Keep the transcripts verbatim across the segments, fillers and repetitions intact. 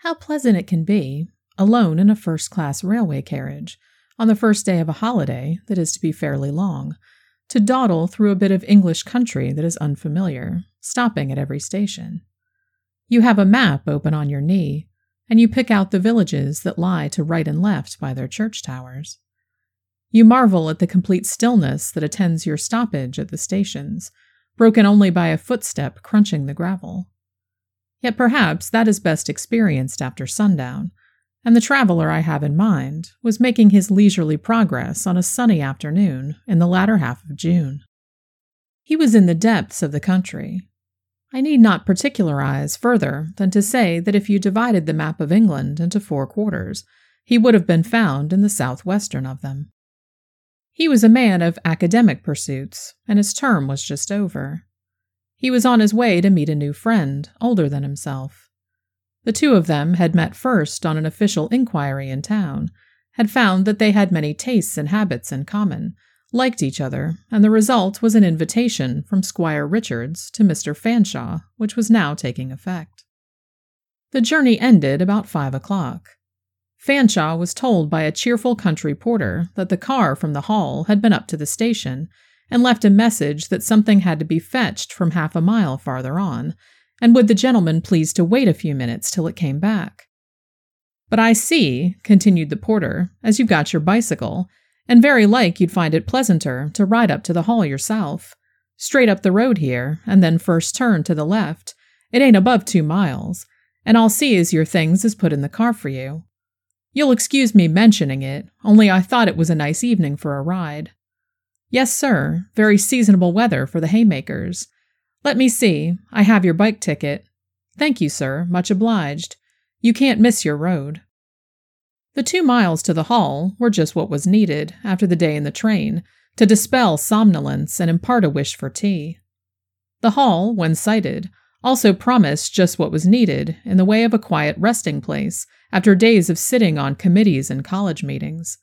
How pleasant it can be, alone in a first-class railway carriage, on the first day of a holiday that is to be fairly long, to dawdle through a bit of English country that is unfamiliar, stopping at every station. You have a map open on your knee, and you pick out the villages that lie to right and left by their church towers. You marvel at the complete stillness that attends your stoppage at the stations, broken only by a footstep crunching the gravel. Yet perhaps that is best experienced after sundown, and the traveler I have in mind was making his leisurely progress on a sunny afternoon in the latter half of June. He was in the depths of the country. I need not particularize further than to say that if you divided the map of England into four quarters, he would have been found in the southwestern of them. He was a man of academic pursuits, and his term was just over. He was on his way to meet a new friend, older than himself. The two of them had met first on an official inquiry in town, had found that they had many tastes and habits in common, liked each other, and the result was an invitation from Squire Richards to Mister Fanshawe, which was now taking effect. The journey ended about five o'clock. Fanshawe was told by a cheerful country porter that the car from the Hall had been up to the station and left a message that something had to be fetched from half a mile farther on, and would the gentleman please to wait a few minutes till it came back. "But I see," continued the porter, "as you've got your bicycle, and very like you'd find it pleasanter to ride up to the Hall yourself. Straight up the road here, and then first turn to the left. It ain't above two miles, and I'll see as your things is put in the car for you. You'll excuse me mentioning it, only I thought it was a nice evening for a ride. Yes, sir, very seasonable weather for the haymakers. Let me see, I have your bike ticket. Thank you, sir, much obliged. You can't miss your road." The two miles to the Hall were just what was needed, after the day in the train, to dispel somnolence and impart a wish for tea. The Hall, when sighted, also promised just what was needed in the way of a quiet resting place after days of sitting on committees and college meetings.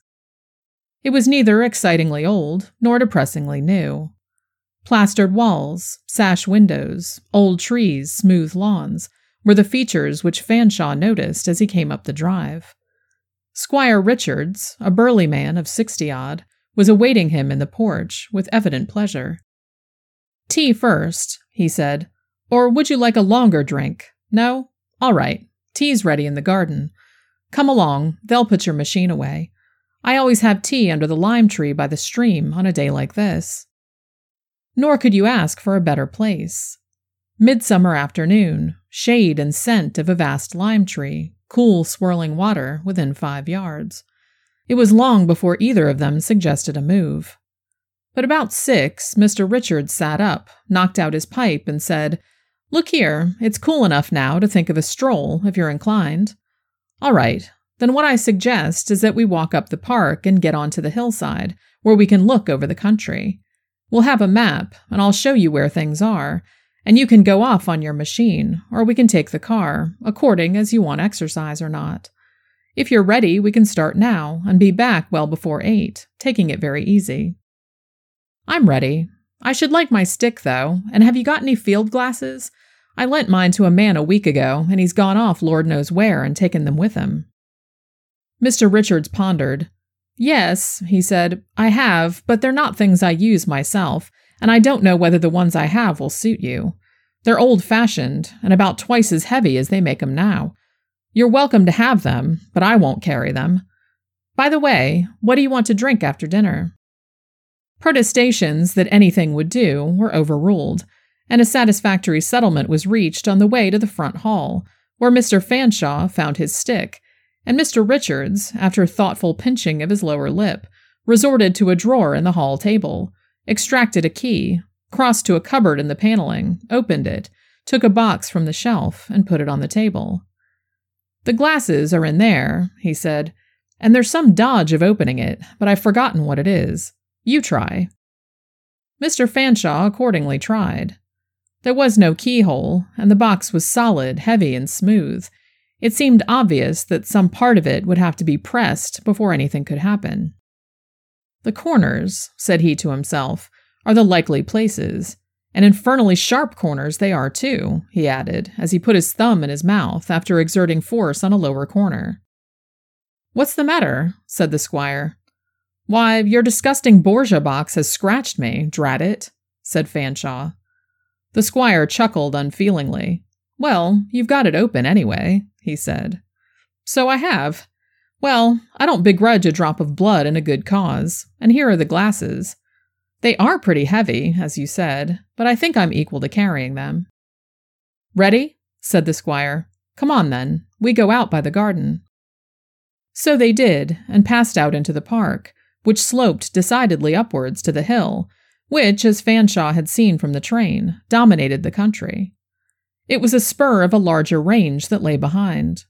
It was neither excitingly old nor depressingly new. Plastered walls, sash windows, old trees, smooth lawns were the features which Fanshawe noticed as he came up the drive. Squire Richards, a burly man of sixty-odd, was awaiting him in the porch with evident pleasure. "Tea first," he said, "or would you like a longer drink? No? All right. Tea's ready in the garden. Come along, they'll put your machine away. I always have tea under the lime tree by the stream on a day like this." Nor could you ask for a better place. Midsummer afternoon, shade and scent of a vast lime tree, cool swirling water within five yards. It was long before either of them suggested a move. But about six, Mister Richards sat up, knocked out his pipe, and said, "Look here, it's cool enough now to think of a stroll, if you're inclined. All right, then what I suggest is that we walk up the park and get onto the hillside, where we can look over the country. We'll have a map, and I'll show you where things are, and you can go off on your machine, or we can take the car, according as you want exercise or not. If you're ready, we can start now, and be back well before eight, taking it very easy." "I'm ready. I should like my stick, though, and have you got any field glasses? I lent mine to a man a week ago, and he's gone off Lord knows where and taken them with him." Mister Richards pondered. "Yes," he said, "I have, but they're not things I use myself, and I don't know whether the ones I have will suit you. They're old-fashioned, and about twice as heavy as they make 'em now. You're welcome to have them, but I won't carry them. By the way, what do you want to drink after dinner?" Protestations that anything would do were overruled, and a satisfactory settlement was reached on the way to the front hall, where Mister Fanshawe found his stick, and Mister Richards, after thoughtful pinching of his lower lip, resorted to a drawer in the hall table, extracted a key, crossed to a cupboard in the paneling, opened it, took a box from the shelf, and put it on the table. "The glasses are in there," he said, "and there's some dodge of opening it, but I've forgotten what it is. You try." Mister Fanshawe accordingly tried. There was no keyhole, and the box was solid, heavy, and smooth. It seemed obvious that some part of it would have to be pressed before anything could happen. "The corners," said he to himself, "are the likely places, And infernally sharp corners they are, too, he added, as he put his thumb in his mouth after exerting force on a lower corner. What's the matter? Said the squire. Why, your disgusting Borgia box has scratched me, drat it, said Fanshawe. The squire chuckled unfeelingly. Well, you've got it open anyway, he said. So I have. Well, I don't begrudge a drop of blood in a good cause, and here are the glasses. They are pretty heavy, as you said, but I think I'm equal to carrying them. Ready? Said the squire. Come on, then. We go out by the garden. So they did, and passed out into the park, which sloped decidedly upwards to the hill, which, as Fanshawe had seen from the train, dominated the country. It was a spur of a larger range that lay behind.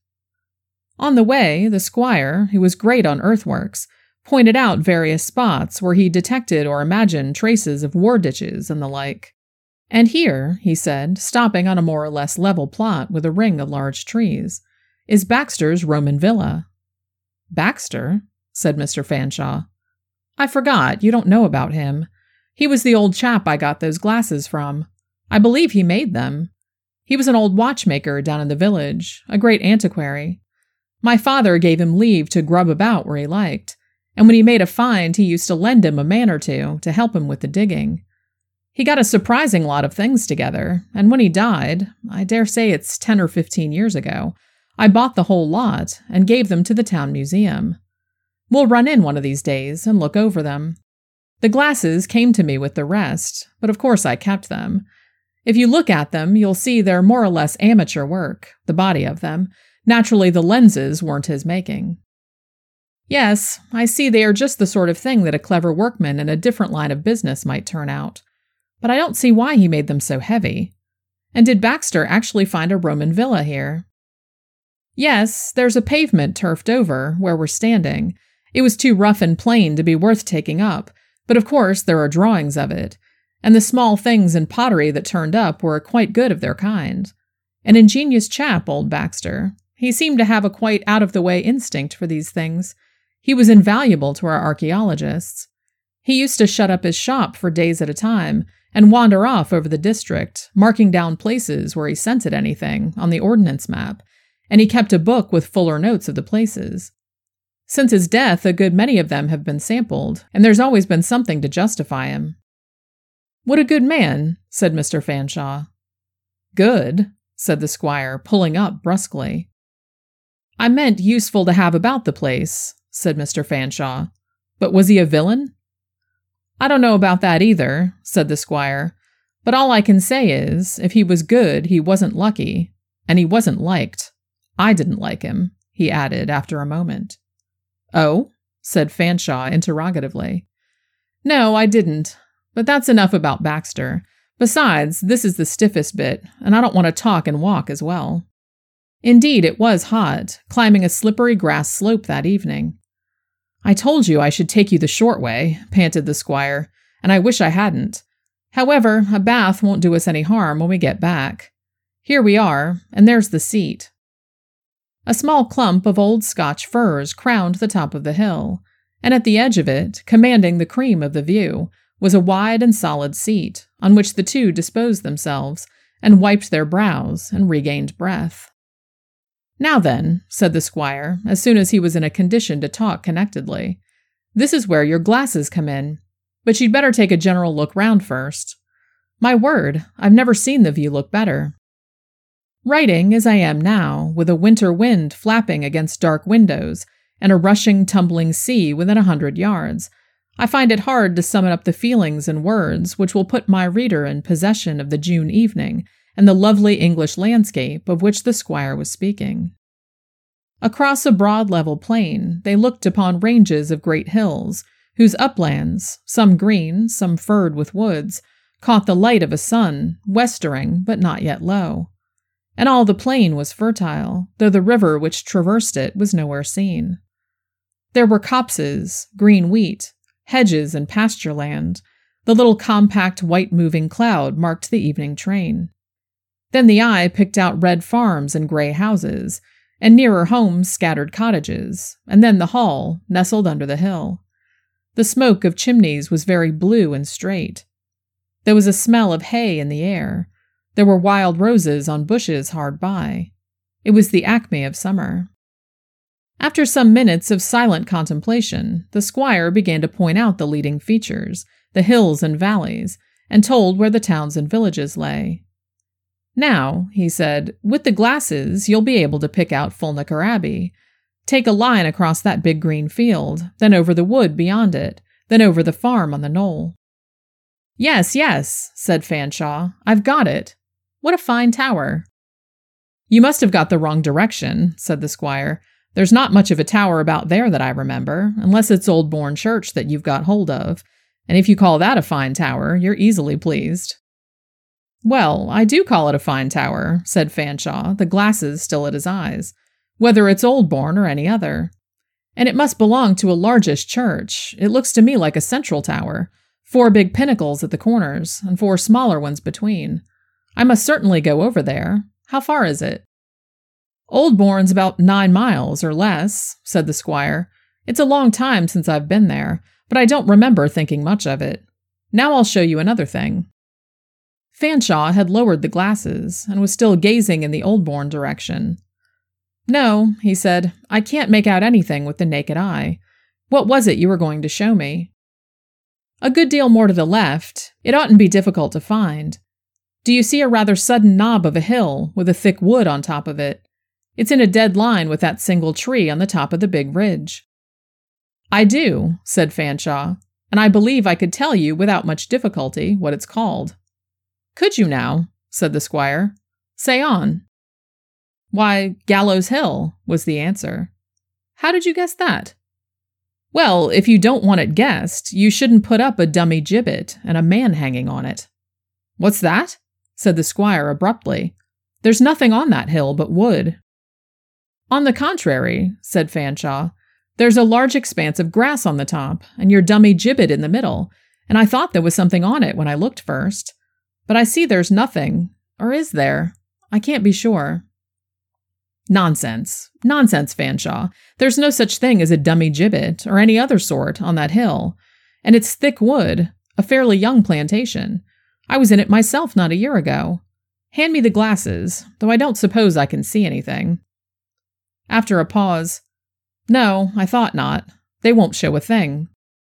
On the way, the squire, who was great on earthworks, pointed out various spots where he detected or imagined traces of war ditches and the like. And here, he said, stopping on a more or less level plot with a ring of large trees, is Baxter's Roman villa. Baxter? Said Mister Fanshawe. I forgot, you don't know about him. He was the old chap I got those glasses from. I believe he made them. He was an old watchmaker down in the village, a great antiquary. My father gave him leave to grub about where he liked, and when he made a find, he used to lend him a man or two to help him with the digging. He got a surprising lot of things together, and when he died, I dare say it's ten or fifteen years ago, I bought the whole lot and gave them to the town museum. We'll run in one of these days and look over them. The glasses came to me with the rest, but of course I kept them. If you look at them, you'll see they're more or less amateur work, the body of them. Naturally, the lenses weren't his making. Yes, I see they are just the sort of thing that a clever workman in a different line of business might turn out. But I don't see why he made them so heavy. And did Baxter actually find a Roman villa here? Yes, there's a pavement turfed over where we're standing. It was too rough and plain to be worth taking up, but of course there are drawings of it, and the small things in pottery that turned up were quite good of their kind. An ingenious chap, old Baxter. He seemed to have a quite out-of-the-way instinct for these things. He was invaluable to our archaeologists. He used to shut up his shop for days at a time and wander off over the district, marking down places where he scented anything on the ordnance map, and he kept a book with fuller notes of the places. Since his death, a good many of them have been sampled, and there's always been something to justify him. What a good man, said Mister Fanshawe. Good, said the squire, pulling up brusquely. I meant useful to have about the place, said Mister Fanshawe. But was he a villain? I don't know about that either, said the squire, but all I can say is, if he was good, he wasn't lucky, and he wasn't liked. I didn't like him, he added after a moment. Oh? Said Fanshawe interrogatively. No, I didn't, but that's enough about Baxter. Besides, this is the stiffest bit, and I don't want to talk and walk as well. Indeed, it was hot, climbing a slippery grass slope that evening. I told you I should take you the short way, panted the squire, and I wish I hadn't. However, a bath won't do us any harm when we get back. Here we are, and there's the seat. A small clump of old Scotch firs crowned the top of the hill, and at the edge of it, commanding the cream of the view, was a wide and solid seat, on which the two disposed themselves, and wiped their brows, and regained breath. Now then, said the squire, as soon as he was in a condition to talk connectedly, this is where your glasses come in, but you'd better take a general look round first. My word, I've never seen the view look better. Writing, as I am now, with a winter wind flapping against dark windows, and a rushing, tumbling sea within a hundred yards, I find it hard to summon up the feelings in words which will put my reader in possession of the June evening and the lovely English landscape of which the squire was speaking. Across a broad level plain, they looked upon ranges of great hills, whose uplands, some green, some furred with woods, caught the light of a sun, westering but not yet low. And all the plain was fertile, though the river which traversed it was nowhere seen. There were copses, green wheat, hedges and pasture land. The little compact white moving cloud marked the evening train. Then the eye picked out red farms and grey houses, and nearer homes scattered cottages, and then the hall, nestled under the hill. The smoke of chimneys was very blue and straight. There was a smell of hay in the air. There were wild roses on bushes hard by. It was the acme of summer. After some minutes of silent contemplation, the squire began to point out the leading features, the hills and valleys, and told where the towns and villages lay. Now, he said, with the glasses, you'll be able to pick out Fulnaker Abbey. Take a line across that big green field, then over the wood beyond it, then over the farm on the knoll. Yes, yes, said Fanshawe. I've got it. What a fine tower. You must have got the wrong direction, said the squire. There's not much of a tower about there that I remember, unless it's Oldbourne Church that you've got hold of, and if you call that a fine tower, you're easily pleased. Well, I do call it a fine tower, said Fanshawe, the glasses still at his eyes, whether it's Oldbourne or any other. And it must belong to a largish church. It looks to me like a central tower, four big pinnacles at the corners, and four smaller ones between. I must certainly go over there. How far is it? Oldbourne's about nine miles or less, said the squire. It's a long time since I've been there, but I don't remember thinking much of it. Now I'll show you another thing. Fanshawe had lowered the glasses and was still gazing in the Oldbourne direction. No, he said, I can't make out anything with the naked eye. What was it you were going to show me? A good deal more to the left. It oughtn't be difficult to find. Do you see a rather sudden knob of a hill with a thick wood on top of it? It's in a dead line with that single tree on the top of the big ridge. I do, said Fanshawe, and I believe I could tell you without much difficulty what it's called. Could you now? Said the squire. Say on. Why, Gallows Hill, was the answer. How did you guess that? Well, if you don't want it guessed, you shouldn't put up a dummy gibbet and a man hanging on it. What's that? Said the squire abruptly. There's nothing on that hill but wood. On the contrary, said Fanshawe, there's a large expanse of grass on the top, and your dummy gibbet in the middle, and I thought there was something on it when I looked first. But I see there's nothing, or is there? I can't be sure. Nonsense. Nonsense, Fanshawe. There's no such thing as a dummy gibbet, or any other sort, on that hill. And it's thick wood, a fairly young plantation. I was in it myself not a year ago. Hand me the glasses, though I don't suppose I can see anything. After a pause, no, I thought not. They won't show a thing.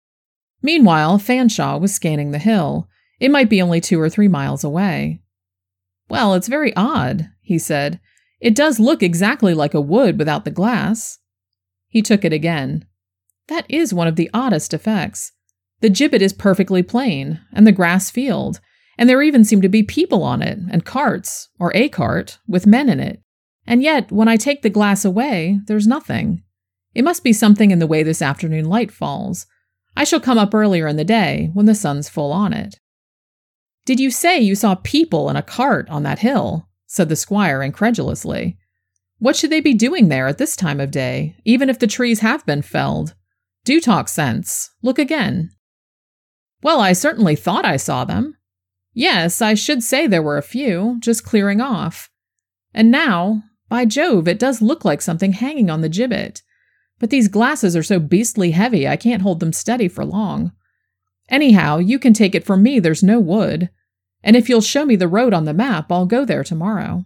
Meanwhile, Fanshawe was scanning the hill. It might be only two or three miles away. Well, it's very odd, he said. It does look exactly like a wood without the glass. He took it again. That is one of the oddest effects. The gibbet is perfectly plain, and the grass field, and there even seem to be people on it, and carts, or a cart, with men in it. And yet, when I take the glass away, there's nothing. It must be something in the way this afternoon light falls. I shall come up earlier in the day, when the sun's full on it. Did you say you saw people in a cart on that hill? Said the squire incredulously. What should they be doing there at this time of day, even if the trees have been felled? Do talk sense. Look again. Well, I certainly thought I saw them. Yes, I should say there were a few, just clearing off. And now, by Jove, it does look like something hanging on the gibbet. But these glasses are so beastly heavy I can't hold them steady for long. Anyhow, you can take it from me there's no wood. And if you'll show me the road on the map, I'll go there tomorrow.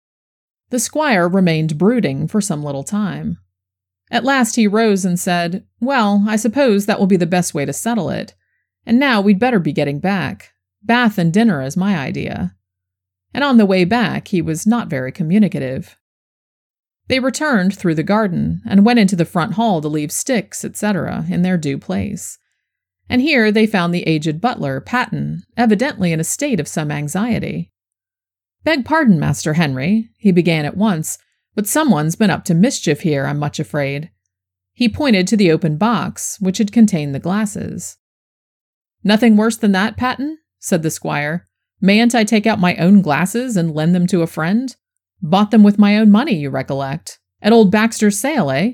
The squire remained brooding for some little time. At last he rose and said, Well, I suppose that will be the best way to settle it. And now we'd better be getting back. Bath and dinner is my idea. And on the way back he was not very communicative. They returned through the garden and went into the front hall to leave sticks, et cetera, in their due place. And here they found the aged butler, Patten, evidently in a state of some anxiety. Beg pardon, Master Henry, he began at once, but someone's been up to mischief here, I'm much afraid. He pointed to the open box, which had contained the glasses. Nothing worse than that, Patten? Said the squire. Mayn't I take out my own glasses and lend them to a friend? Bought them with my own money, you recollect. At old Baxter's sale, eh?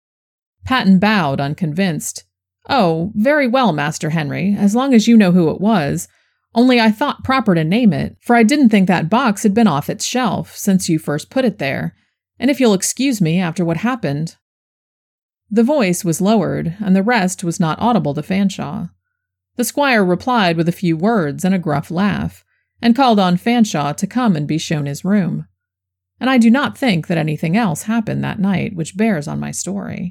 Patten bowed, unconvinced. Oh, very well, Master Henry, as long as you know who it was. Only I thought proper to name it, for I didn't think that box had been off its shelf since you first put it there, and if you'll excuse me after what happened. The voice was lowered, and the rest was not audible to Fanshawe. The squire replied with a few words and a gruff laugh, and called on Fanshawe to come and be shown his room. And I do not think that anything else happened that night which bears on my story.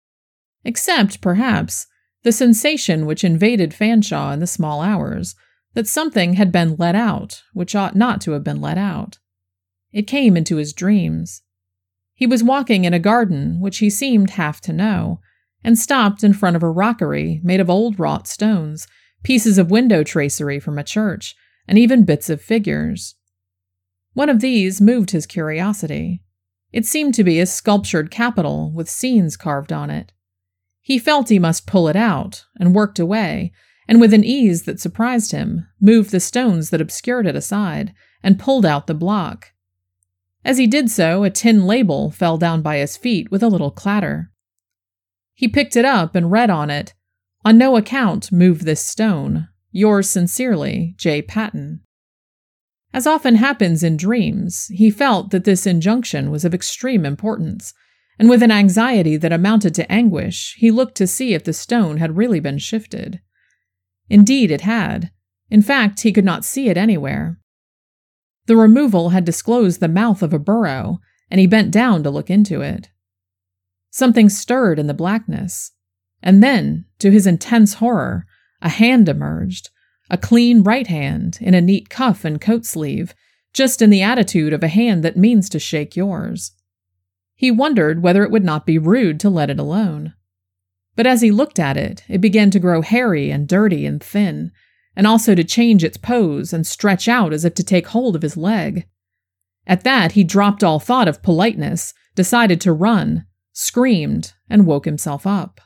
Except, perhaps, the sensation which invaded Fanshawe in the small hours, that something had been let out which ought not to have been let out. It came into his dreams. He was walking in a garden which he seemed half to know, and stopped in front of a rockery made of old wrought stones, pieces of window tracery from a church, and even bits of figures. One of these moved his curiosity. It seemed to be a sculptured capital with scenes carved on it. He felt he must pull it out, and worked away, and with an ease that surprised him, moved the stones that obscured it aside, and pulled out the block. As he did so, a tin label fell down by his feet with a little clatter. He picked it up and read on it, "On no account move this stone. Yours sincerely, J. Patton." As often happens in dreams, he felt that this injunction was of extreme importance, and with an anxiety that amounted to anguish, he looked to see if the stone had really been shifted. Indeed, it had. In fact, he could not see it anywhere. The removal had disclosed the mouth of a burrow, and he bent down to look into it. Something stirred in the blackness, and then, to his intense horror, a hand emerged, a clean right hand in a neat cuff and coat sleeve, just in the attitude of a hand that means to shake yours. He wondered whether it would not be rude to let it alone. But as he looked at it, it began to grow hairy and dirty and thin, and also to change its pose and stretch out as if to take hold of his leg. At that, he dropped all thought of politeness, decided to run, screamed, and woke himself up.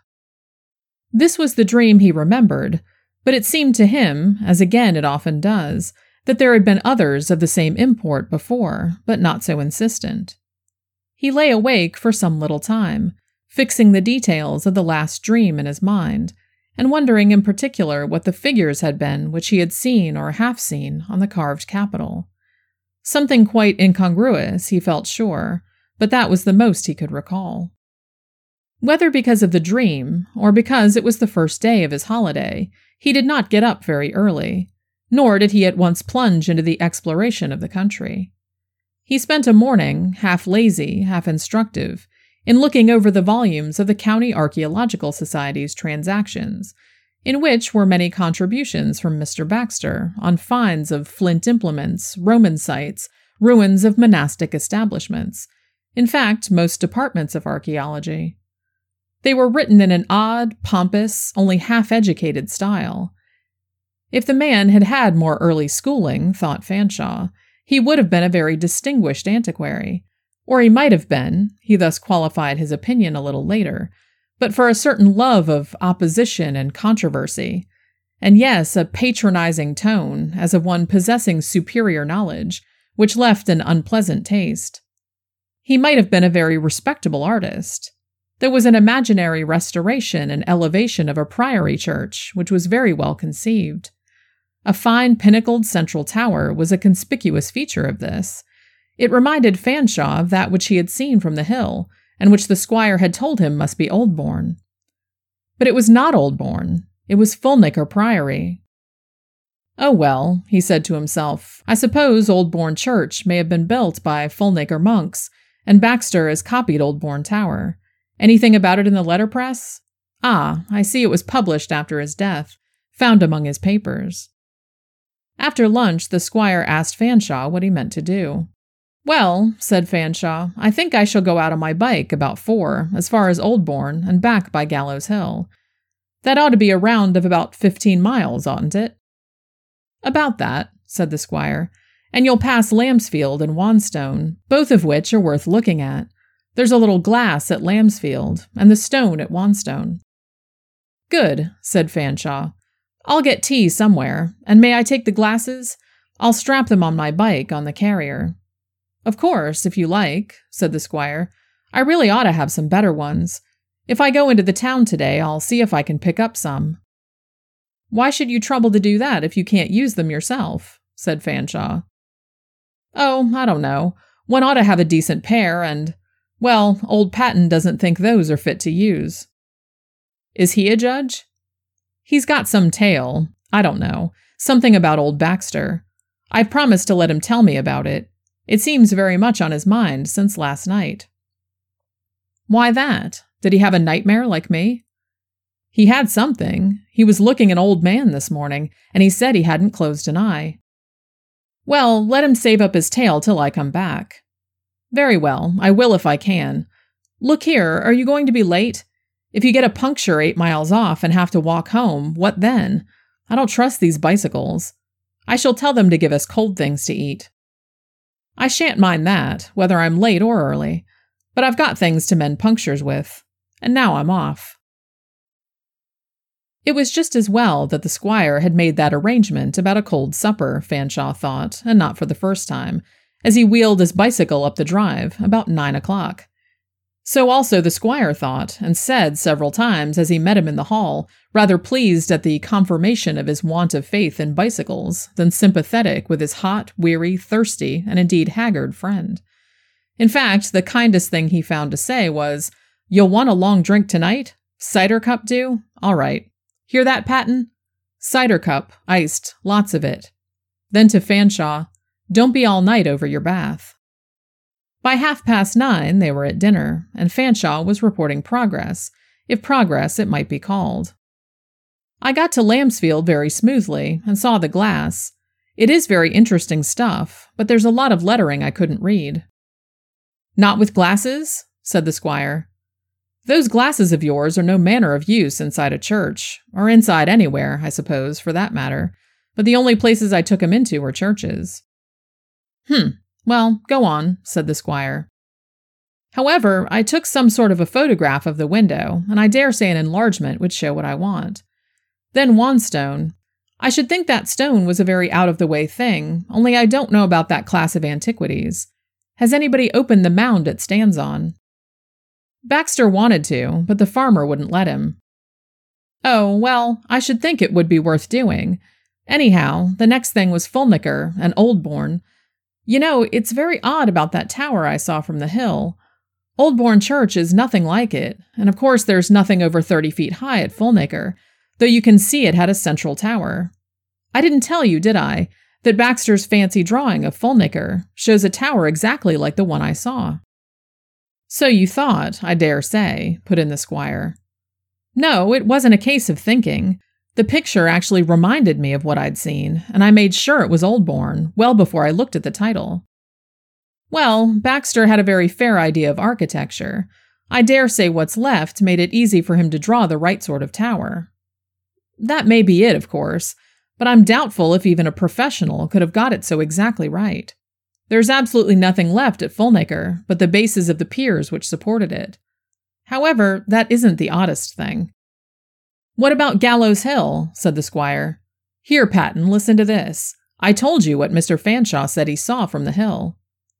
This was the dream he remembered, but it seemed to him, as again it often does, that there had been others of the same import before, but not so insistent. He lay awake for some little time, fixing the details of the last dream in his mind, and wondering in particular what the figures had been which he had seen or half seen on the carved capital. Something quite incongruous, he felt sure, but that was the most he could recall. Whether because of the dream, or because it was the first day of his holiday, he did not get up very early, nor did he at once plunge into the exploration of the country. He spent a morning, half lazy, half instructive, in looking over the volumes of the County Archaeological Society's transactions, in which were many contributions from Mister Baxter on finds of flint implements, Roman sites, ruins of monastic establishments, in fact, most departments of archaeology. They were written in an odd, pompous, only half-educated style. If the man had had more early schooling, thought Fanshawe, he would have been a very distinguished antiquary, or he might have been, he thus qualified his opinion a little later, but for a certain love of opposition and controversy, and yes, a patronizing tone, as of one possessing superior knowledge, which left an unpleasant taste. He might have been a very respectable artist. There was an imaginary restoration and elevation of a priory church, which was very well conceived. A fine pinnacled central tower was a conspicuous feature of this. It reminded Fanshawe of that which he had seen from the hill, and which the squire had told him must be Oldbourne. But it was not Oldbourne. It was Fulnaker Priory. Oh well, he said to himself, I suppose Oldbourne Church may have been built by Fulnaker monks, and Baxter has copied Oldbourne Tower. Anything about it in the letterpress? Ah, I see it was published after his death, found among his papers. After lunch, the squire asked Fanshawe what he meant to do. Well, said Fanshawe, I think I shall go out on my bike about four, as far as Oldbourne, and back by Gallows Hill. That ought to be a round of about fifteen miles, oughtn't it? About that, said the squire, and you'll pass Lambsfield and Wanstone, both of which are worth looking at. There's a little glass at Lambsfield, and the stone at Wanstone. Good, said Fanshawe. I'll get tea somewhere, and may I take the glasses? I'll strap them on my bike on the carrier. Of course, if you like, said the squire. I really ought to have some better ones. If I go into the town today, I'll see if I can pick up some. Why should you trouble to do that if you can't use them yourself? Said Fanshawe. Oh, I don't know. One ought to have a decent pair, and, well, old Patton doesn't think those are fit to use. Is he a judge? He's got some tail, I don't know. Something about old Baxter. I've promised to let him tell me about it. It seems very much on his mind since last night." "Why that? Did he have a nightmare like me?" "He had something. He was looking an old man this morning, and he said he hadn't closed an eye." "Well, let him save up his tale till I come back." "Very well, I will if I can. Look here, are you going to be late? If you get a puncture eight miles off and have to walk home, what then? I don't trust these bicycles. I shall tell them to give us cold things to eat." "I shan't mind that, whether I'm late or early. But I've got things to mend punctures with. And now I'm off." It was just as well that the squire had made that arrangement about a cold supper, Fanshawe thought, and not for the first time, as he wheeled his bicycle up the drive about nine o'clock. So also the squire thought, and said several times as he met him in the hall, rather pleased at the confirmation of his want of faith in bicycles than sympathetic with his hot, weary, thirsty, and indeed haggard friend. In fact, the kindest thing he found to say was, "You'll want a long drink tonight? Cider cup do? All right. Hear that, Patton? Cider cup, iced, lots of it." Then to Fanshawe, "Don't be all night over your bath." By half past nine they were at dinner, and Fanshawe was reporting progress, if progress it might be called. "I got to Lambsfield very smoothly, and saw the glass. It is very interesting stuff, but there's a lot of lettering I couldn't read." "Not with glasses?" said the squire. "Those glasses of yours are no manner of use inside a church, or inside anywhere, I suppose, for that matter, but the only places I took 'em into were churches." "Hm. Well, go on," said the squire. "However, I took some sort of a photograph of the window, and I dare say an enlargement would show what I want. Then one stone. I should think that stone was a very out-of-the-way thing, only I don't know about that class of antiquities. Has anybody opened the mound it stands on?" "Baxter wanted to, but the farmer wouldn't let him." "Oh, well, I should think it would be worth doing. Anyhow, the next thing was Fulnaker and Oldbourne. You know, it's very odd about that tower I saw from the hill. Oldbourne Church is nothing like it, and of course there's nothing over thirty feet high at Fulnaker, though you can see it had a central tower. I didn't tell you, did I, that Baxter's fancy drawing of Fulnaker shows a tower exactly like the one I saw?" "So you thought, I dare say," put in the squire. "No, it wasn't a case of thinking. The picture actually reminded me of what I'd seen, and I made sure it was Oldbourne, well before I looked at the title." "Well, Baxter had a very fair idea of architecture. I dare say what's left made it easy for him to draw the right sort of tower." "That may be it, of course, but I'm doubtful if even a professional could have got it so exactly right. There's absolutely nothing left at Fulnaker but the bases of the piers which supported it. However, that isn't the oddest thing." "What about Gallows Hill?" said the squire. "Here, Patton, listen to this. I told you what Mister Fanshawe said he saw from the hill."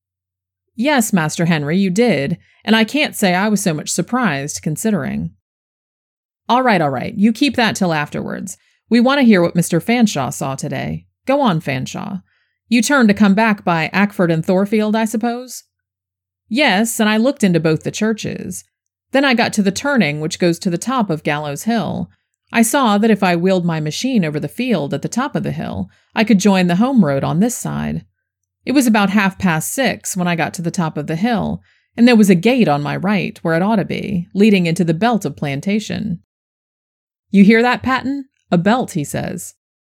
"Yes, Master Henry, you did, and I can't say I was so much surprised, considering." "All right, all right, you keep that till afterwards. We want to hear what Mister Fanshawe saw today. Go on, Fanshawe. You turned to come back by Ackford and Thorfield, I suppose?" "Yes, and I looked into both the churches. Then I got to the turning which goes to the top of Gallows Hill. I saw that if I wheeled my machine over the field at the top of the hill, I could join the home road on this side. It was about half past six when I got to the top of the hill, and there was a gate on my right, where it ought to be, leading into the belt of plantation." "You hear that, Patton? A belt, he says."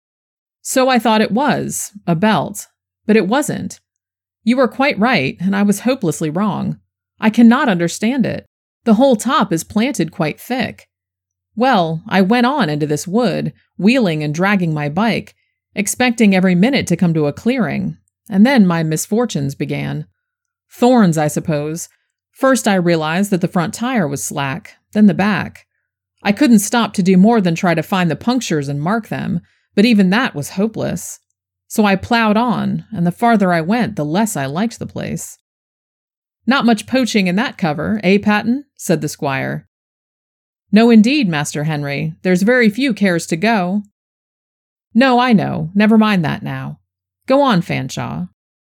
"So I thought it was, a belt, but it wasn't. You were quite right, and I was hopelessly wrong. I cannot understand it. The whole top is planted quite thick. Well, I went on into this wood, wheeling and dragging my bike, expecting every minute to come to a clearing, and then my misfortunes began. Thorns, I suppose. First I realized that the front tire was slack, then the back. I couldn't stop to do more than try to find the punctures and mark them, but even that was hopeless. So I plowed on, and the farther I went, the less I liked the place." "Not much poaching in that cover, eh, Patton?" said the squire. "No, indeed, Master Henry. There's very few cares to go." "No, I know. Never mind that now. Go on, Fanshawe."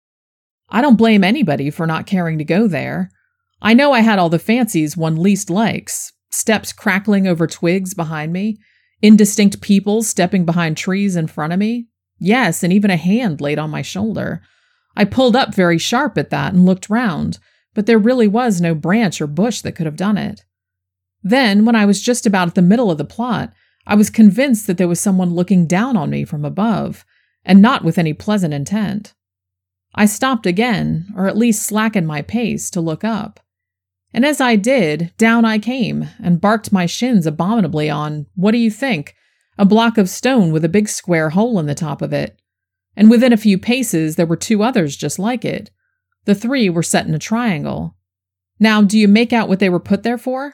"I don't blame anybody for not caring to go there. I know I had all the fancies one least likes. Steps crackling over twigs behind me, Indistinct people stepping behind trees in front of me. Yes, and even a hand laid on my shoulder. I pulled up very sharp at that and looked round, but there really was no branch or bush that could have done it. Then, when I was just about at the middle of the plot, I was convinced that there was someone looking down on me from above, and not with any pleasant intent. I stopped again, or at least slackened my pace, to look up. And as I did, down I came, and barked my shins abominably on, what do you think, a block of stone with a big square hole in the top of it. And within a few paces there were two others just like it. The three were set in a triangle. Now, do you make out what they were put there for?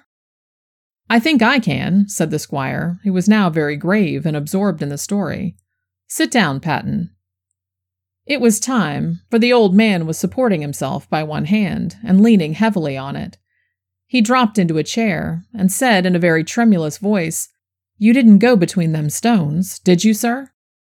I think I can, said the squire, who was now very grave and absorbed in the story. Sit down, Patten. It was time, for the old man was supporting himself by one hand and leaning heavily on it. He dropped into a chair and said in a very tremulous voice, You didn't go between them stones, did you, sir?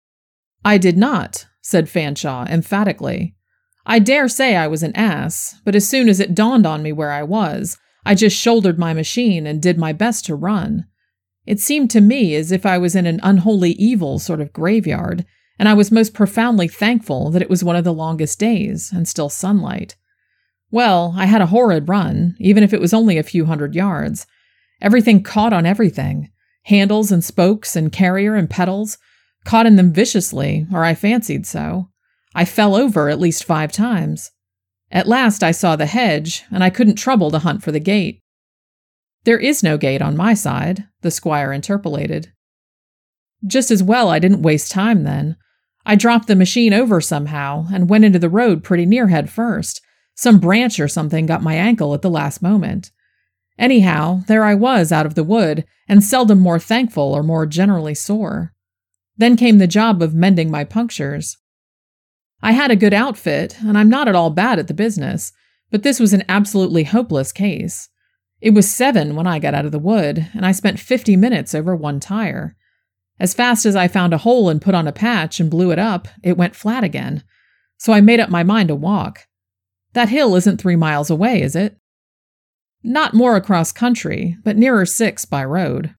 I did not, said Fanshawe emphatically. I dare say I was an ass, but as soon as it dawned on me where I was, I just shouldered my machine and did my best to run. It seemed to me as if I was in an unholy evil sort of graveyard, and I was most profoundly thankful that it was one of the longest days and still sunlight. Well, I had a horrid run, even if it was only a few hundred yards. Everything caught on everything. Handles and spokes and carrier and pedals. Caught in them viciously, or I fancied so. I fell over at least five times. At last I saw the hedge, and I couldn't trouble to hunt for the gate. There is no gate on my side, the squire interpolated. Just as well I didn't waste time then. I dropped the machine over somehow, and went into the road pretty near head first. Some branch or something got my ankle at the last moment. Anyhow, there I was out of the wood, and seldom more thankful or more generally sore. Then came the job of mending my punctures. I had a good outfit, and I'm not at all bad at the business, but this was an absolutely hopeless case. It was seven when I got out of the wood, and I spent fifty minutes over one tire. As fast as I found a hole and put on a patch and blew it up, it went flat again. So I made up my mind to walk. That hill isn't three miles away, is it? Not more across country, but nearer six by road.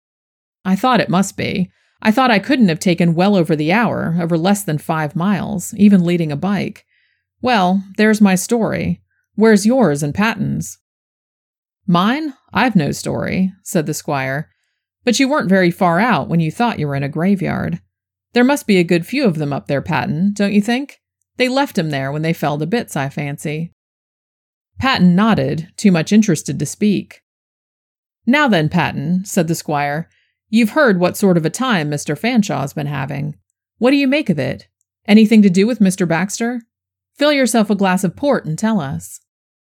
I thought it must be. I thought I couldn't have taken well over the hour, over less than five miles, even leading a bike. Well, there's my story. Where's yours and Patten's? Mine? I've no story, said the squire. But you weren't very far out when you thought you were in a graveyard. There must be a good few of them up there, Patten, don't you think? They left him there when they fell to bits, I fancy. Patten nodded, too much interested to speak. Now then, Patten, said the squire, you've heard what sort of a time Mister Fanshawe's been having. What do you make of it? Anything to do with Mister Baxter? Fill yourself a glass of port and tell us.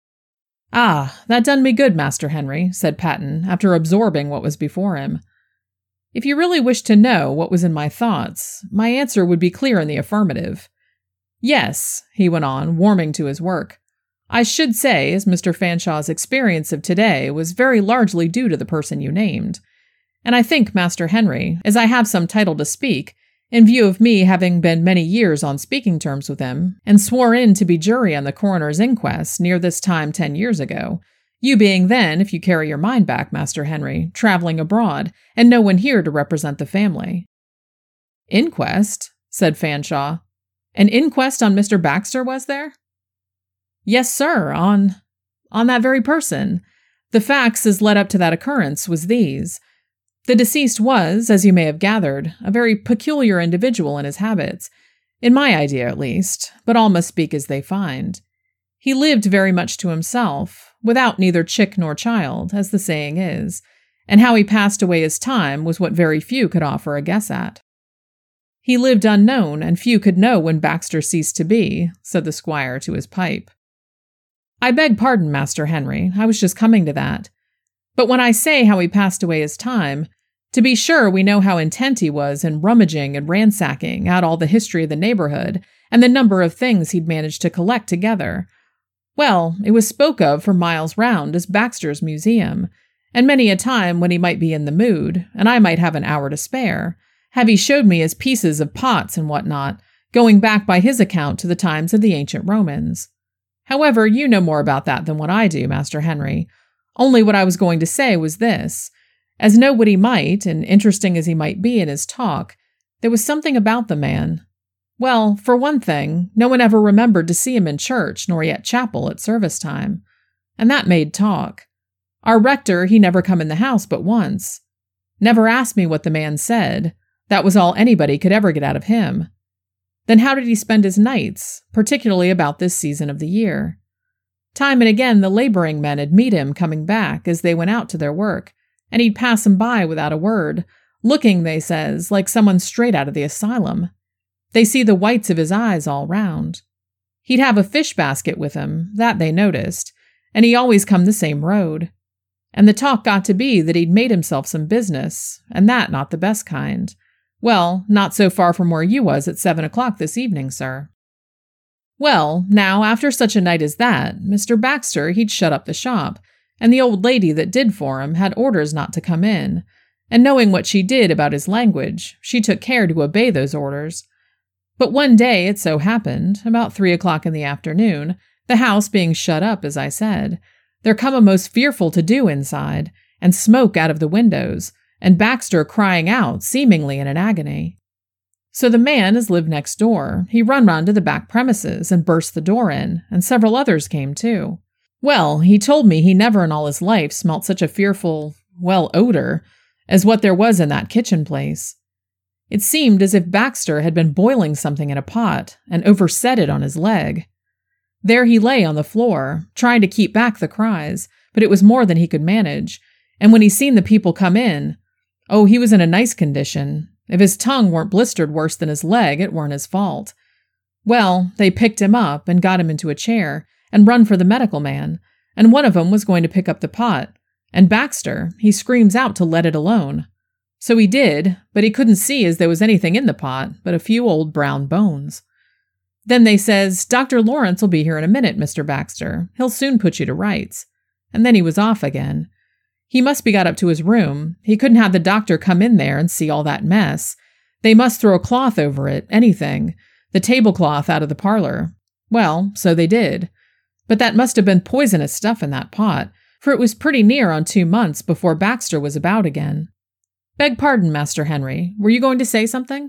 Ah, that done me good, Master Henry, said Patten, after absorbing what was before him. If you really wish to know what was in my thoughts, my answer would be clear in the affirmative. Yes, he went on, warming to his work. I should say, as Mister Fanshawe's experience of today was very largely due to the person you named. And I think, Master Henry, as I have some title to speak, in view of me having been many years on speaking terms with him, and swore in to be jury on the coroner's inquest near this time ten years ago, you being then, if you carry your mind back, Master Henry, travelling abroad, and no one here to represent the family. Inquest? Said Fanshawe. An inquest on Mister Baxter, was there? Yes, sir, on... on that very person. The facts as led up to that occurrence was these. The deceased was, as you may have gathered, a very peculiar individual in his habits, in my idea at least, but all must speak as they find. He lived very much to himself, without neither chick nor child, as the saying is, and how he passed away his time was what very few could offer a guess at. He lived unknown, and few could know when Baxter ceased to be, said the squire to his pipe. I beg pardon, Master Henry, I was just coming to that. But when I say how he passed away his time, to be sure we know how intent he was in rummaging and ransacking out all the history of the neighborhood and the number of things he'd managed to collect together. Well, it was spoke of for miles round as Baxter's Museum, and many a time when he might be in the mood, and I might have an hour to spare, have he showed me his pieces of pots and what not, going back by his account to the times of the ancient Romans. However, you know more about that than what I do, Master Henry. Only what I was going to say was this. As know what he might, and interesting as he might be in his talk, there was something about the man. Well, for one thing, no one ever remembered to see him in church nor yet chapel at service time. And that made talk. Our rector, he never come in the house but once. Never asked me what the man said. That was all anybody could ever get out of him. Then how did he spend his nights, particularly about this season of the year? Time and again the laboring men would meet him coming back as they went out to their work, and he'd pass 'em by without a word, looking, they says, like someone straight out of the asylum. They see the whites of his eyes all round. He'd have a fish basket with him, that they noticed, and he always come the same road. And the talk got to be that he'd made himself some business, and that not the best kind. Well, not so far from where you was at seven o'clock this evening, sir. Well, now, after such a night as that, Mister Baxter, he'd shut up the shop, and the old lady that did for him had orders not to come in, and knowing what she did about his language, she took care to obey those orders. But one day it so happened, about three o'clock in the afternoon, the house being shut up, as I said, there come a most fearful to-do inside, and smoke out of the windows, and Baxter crying out, seemingly in an agony. So the man as lived next door, he run round to the back premises and burst the door in, and several others came too. Well, he told me he never in all his life smelt such a fearful, well, odor as what there was in that kitchen place. It seemed as if Baxter had been boiling something in a pot and overset it on his leg. There he lay on the floor, trying to keep back the cries, but it was more than he could manage, and when he seen the people come in, oh, he was in a nice condition. If his tongue weren't blistered worse than his leg, it weren't his fault. Well, they picked him up and got him into a chair and run for the medical man, and one of 'em was going to pick up the pot, and Baxter, he screams out to let it alone. So he did, but he couldn't see as there was anything in the pot but a few old brown bones. Then they says, Doctor Lawrence will be here in a minute, Mister Baxter. He'll soon put you to rights. And then he was off again. He must be got up to his room. He couldn't have the doctor come in there and see all that mess. They must throw a cloth over it, anything, the tablecloth out of the parlor. Well, so they did. But that must have been poisonous stuff in that pot, for it was pretty near on two months before Baxter was about again. Beg pardon, Master Henry, were you going to say something?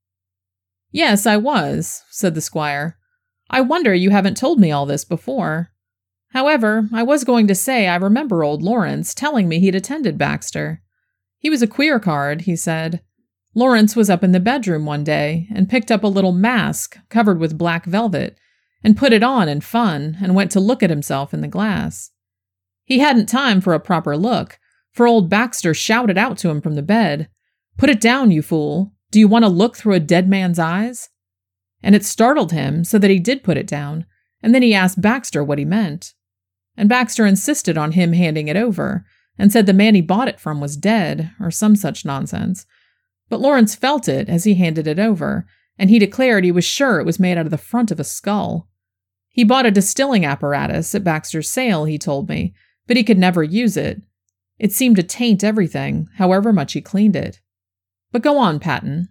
Yes, I was, said the squire. I wonder you haven't told me all this before. However, I was going to say I remember old Lawrence telling me he'd attended Baxter. He was a queer card, he said. Lawrence was up in the bedroom one day and picked up a little mask covered with black velvet and put it on in fun and went to look at himself in the glass. He hadn't time for a proper look, for old Baxter shouted out to him from the bed, Put it down, you fool. Do you want to look through a dead man's eyes? And it startled him so that he did put it down, and then he asked Baxter what he meant. And Baxter insisted on him handing it over, and said the man he bought it from was dead, or some such nonsense. But Lawrence felt it as he handed it over, and he declared he was sure it was made out of the front of a skull. He bought a distilling apparatus at Baxter's sale, he told me, but he could never use it. It seemed to taint everything, however much he cleaned it. But go on, Patton.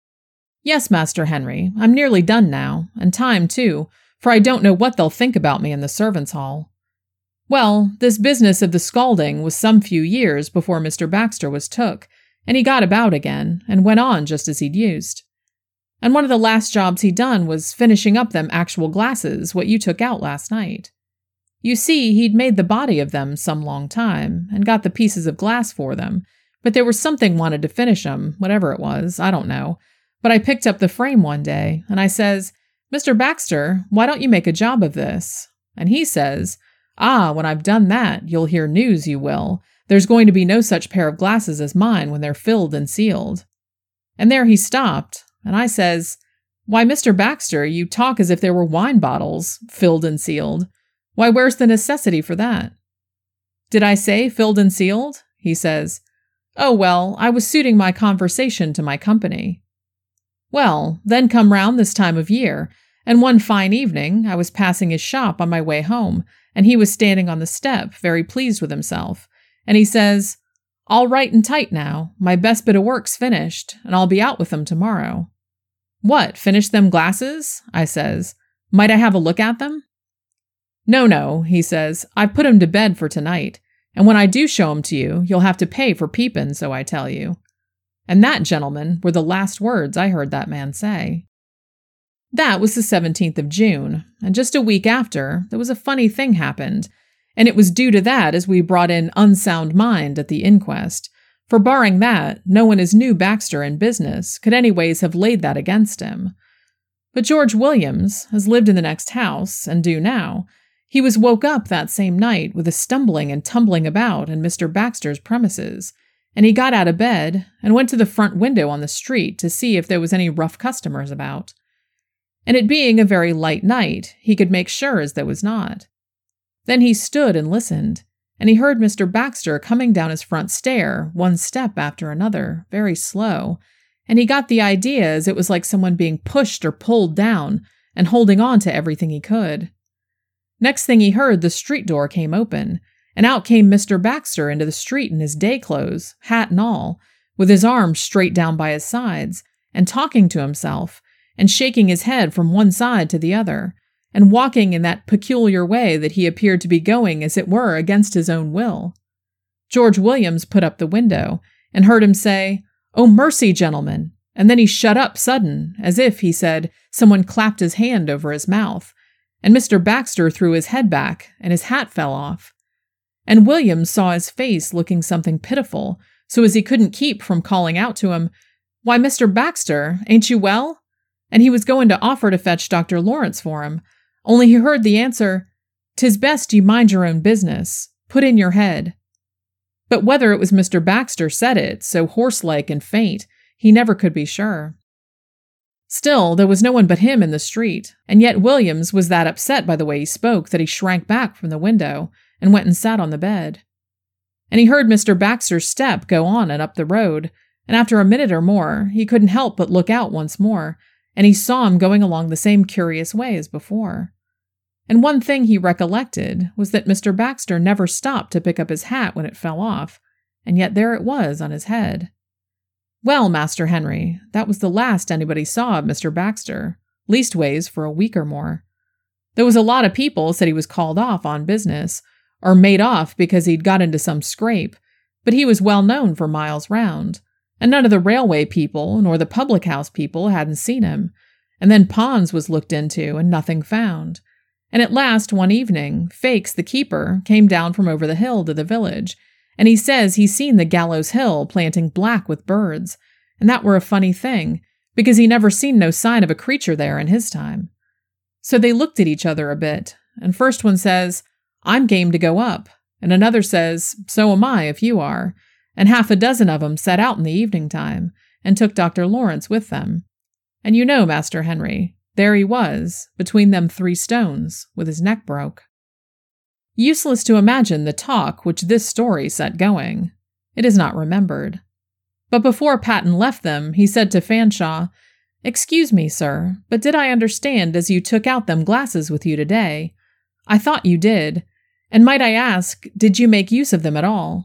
Yes, Master Henry, I'm nearly done now, and time too, for I don't know what they'll think about me in the servants' hall. Well, this business of the scalding was some few years before Mister Baxter was took, and he got about again, and went on just as he'd used. And one of the last jobs he done was finishing up them actual glasses what you took out last night. You see, he'd made the body of them some long time, and got the pieces of glass for them, but there was something wanted to finish 'em, whatever it was, I don't know. But I picked up the frame one day, and I says, Mister Baxter, why don't you make a job of this? And he says, Ah, when I've done that, you'll hear news, you will. There's going to be no such pair of glasses as mine when they're filled and sealed. And there he stopped, and I says, Why, Mister Baxter, you talk as if there were wine bottles, filled and sealed. Why, where's the necessity for that? Did I say filled and sealed? He says, Oh, well, I was suiting my conversation to my company. Well, then come round this time of year, and one fine evening I was passing his shop on my way home, and he was standing on the step, very pleased with himself, and he says, All right and tight now, my best bit of work's finished, and I'll be out with them tomorrow. What, finish them glasses? I says. Might I have a look at them? No, no, he says, I put 'em to bed for tonight. And when I do show 'em to you, you'll have to pay for peepin', so I tell you." And that, gentlemen, were the last words I heard that man say. That was the seventeenth of June, and just a week after, there was a funny thing happened, and it was due to that as we brought in unsound mind at the inquest, for barring that, no one as knew Baxter in business could anyways have laid that against him. But George Williams has lived in the next house, and do now. He was woke up that same night with a stumbling and tumbling about in Mister Baxter's premises, and he got out of bed and went to the front window on the street to see if there was any rough customers about. And it being a very light night, he could make sure as there was not. Then he stood and listened, and he heard Mister Baxter coming down his front stair, one step after another, very slow, and he got the idea as it was like someone being pushed or pulled down and holding on to everything he could. Next thing he heard, the street door came open, and out came Mister Baxter into the street in his day clothes, hat and all, with his arms straight down by his sides, and talking to himself, and shaking his head from one side to the other, and walking in that peculiar way that he appeared to be going as it were against his own will. George Williams put up the window, and heard him say, "Oh, mercy, gentlemen," and then he shut up sudden, as if, he said, someone clapped his hand over his mouth, and Mister Baxter threw his head back, and his hat fell off. And Williams saw his face looking something pitiful, so as he couldn't keep from calling out to him, "Why, Mister Baxter, ain't you well?" And he was going to offer to fetch Doctor Lawrence for him, only he heard the answer, "'Tis best you mind your own business. Put in your head." But whether it was Mister Baxter said it, so horse-like and faint, he never could be sure. Still, there was no one but him in the street, and yet Williams was that upset by the way he spoke that he shrank back from the window and went and sat on the bed. And he heard Mister Baxter's step go on and up the road, and after a minute or more, he couldn't help but look out once more, and he saw him going along the same curious way as before. And one thing he recollected was that Mister Baxter never stopped to pick up his hat when it fell off, and yet there it was on his head. Well, Master Henry, that was the last anybody saw of Mister Baxter, leastways for a week or more. There was a lot of people said he was called off on business, or made off because he'd got into some scrape, but he was well known for miles round, and none of the railway people nor the public-house people hadn't seen him, and then ponds was looked into and nothing found. And at last, one evening, Fakes, the keeper, came down from over the hill to the village, and he says he seen the Gallows Hill planting black with birds, and that were a funny thing, because he never seen no sign of a creature there in his time. So they looked at each other a bit, and first one says, "I'm game to go up," and another says, "So am I, if you are," and half a dozen of 'em set out in the evening time, and took Doctor Lawrence with them. And you know, Master Henry, there he was, between them three stones, with his neck broke. Useless to imagine the talk which this story set going. It is not remembered. But before Patten left them, he said to Fanshawe, "Excuse me, sir, but did I understand as you took out them glasses with you today? I thought you did, and might I ask, did you make use of them at all?"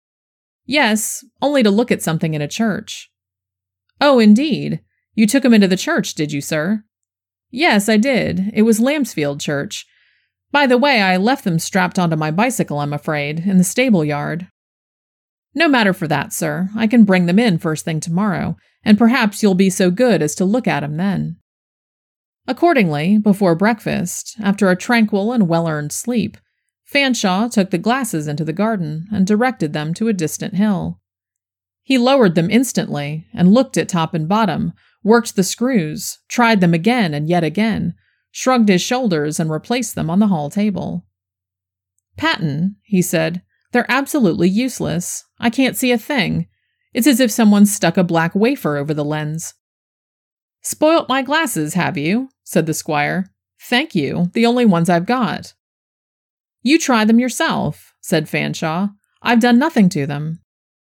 "Yes, only to look at something in a church." "Oh, indeed. You took 'em into the church, did you, sir?" "Yes, I did. It was Lambsfield Church. By the way, I left them strapped onto my bicycle, I'm afraid, in the stable yard." "No matter for that, sir. I can bring them in first thing tomorrow, and perhaps you'll be so good as to look at 'em then." Accordingly, before breakfast, after a tranquil and well-earned sleep, Fanshawe took the glasses into the garden and directed them to a distant hill. He lowered them instantly and looked at top and bottom, worked the screws, tried them again and yet again, shrugged his shoulders and replaced them on the hall table. "Patten," he said, "they're absolutely useless. I can't see a thing. It's as if someone stuck a black wafer over the lens." "Spoilt my glasses, have you?" said the squire. "Thank you, the only ones I've got." "You try them yourself," said Fanshawe. "I've done nothing to them."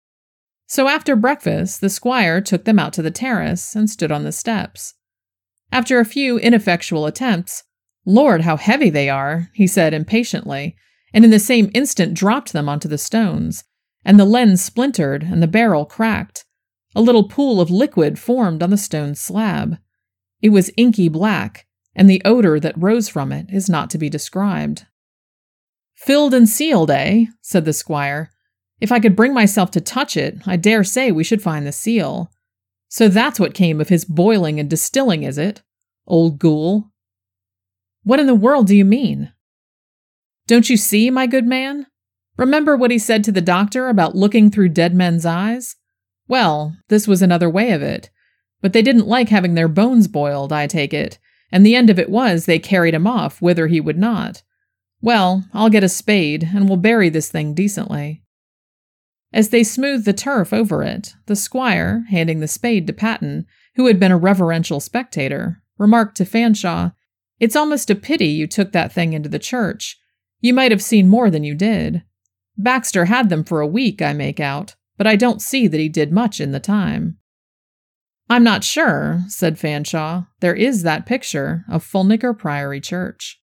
So after breakfast, the squire took them out to the terrace and stood on the steps. After a few ineffectual attempts, "Lord, how heavy they are," he said impatiently, and in the same instant dropped them onto the stones, and the lens splintered and the barrel cracked. A little pool of liquid formed on the stone slab. It was inky black, and the odor that rose from it is not to be described. Filled and sealed, eh? Said the squire. If I could bring myself to touch it, I dare say we should find the seal. So that's what came of his boiling and distilling, is it? Old ghoul. What in the world do you mean? Don't you see, my good man? Remember what he said to the doctor about looking through dead men's eyes? Well, this was another way of it. But they didn't like having their bones boiled, I take it, and the end of it was they carried him off whither he would not. Well, I'll get a spade, and we'll bury this thing decently. As they smoothed the turf over it, the squire, handing the spade to Patten, who had been a reverential spectator, remarked to Fanshawe, "It's almost a pity you took that thing into the church. You might have seen more than you did. Baxter had them for a week, I make out, but I don't see that he did much in the time." "I'm not sure," said Fanshawe. "There is that picture of Fulnaker Priory Church."